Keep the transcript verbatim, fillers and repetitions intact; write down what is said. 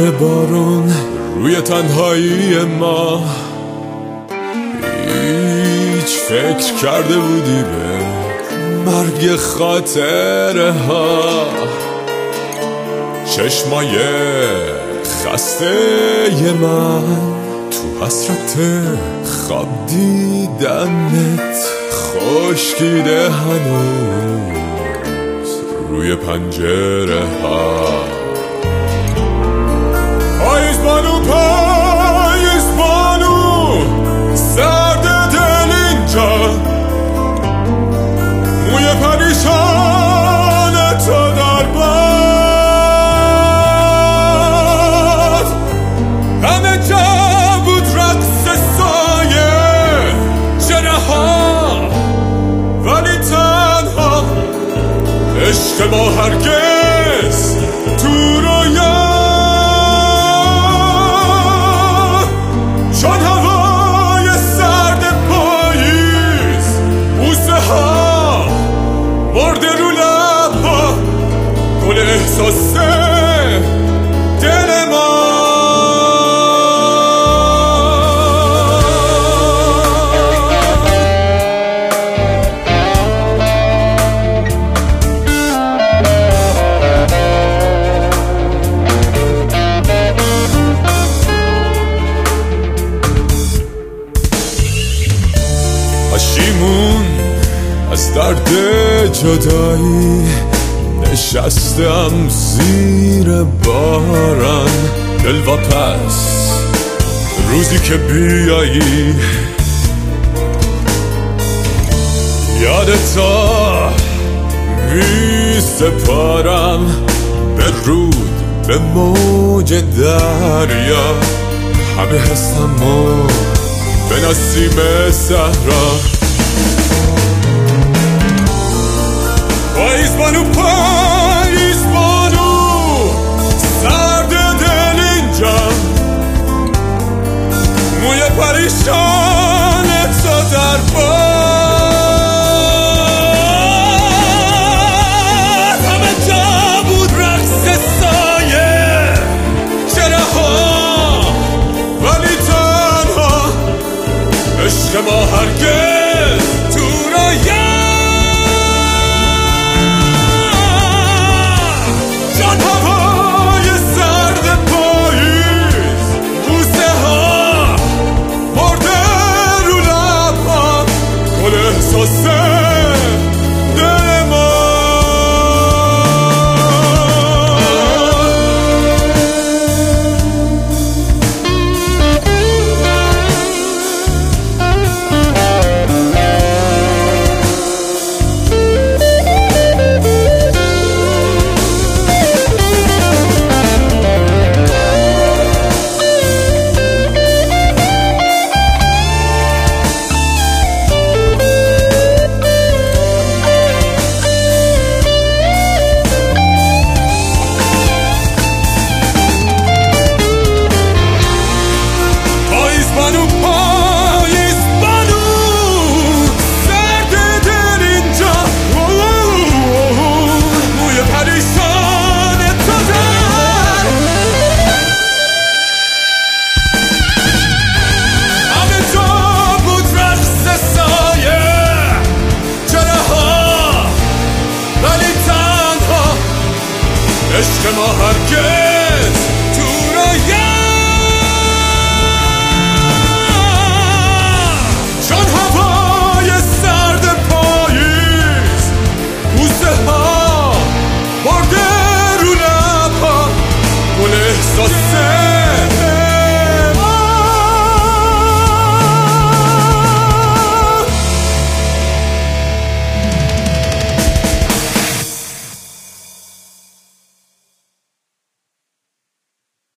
بوده بارون روی تنهایی ما، هیچ فکر کرده بودی به مرگ خاطره ها؟ چشمای خسته من تو حسرت خواب دیدنت خشکیده هنوز روی پنجره ها. پاییز بانو پاییز بانو سرد دل اینجا، موی پریشان تو در باد، همه جا بود رقص سایه چهره ها، ولی تنها عشق ما هرگز تو رویا، چون هوای سرد پاییز بوسه ها مرده رو لب ها گل احساس دل ما. پشیمون از درد جدایی نشستم زیر باران، دلواپس روزی که بیایی یادتا می سپارم به رود به موج دریا، همه حسمو به نسیم صحرا. پاییز بانو پاییز بانو سرد دل اینجا، موی پریشان تو در باد، همه جا بود رقص سایه چهره ها، ولی تنها عشق ما هرگز تو رویا، چون هوای سرد پاییز بوسه ها مرده رو لب ها گل احساس دل ما. عشق ما هرگز تو رویا، چون هوای سرد پاییز بوسه ها مرده رو لب ها گل احساس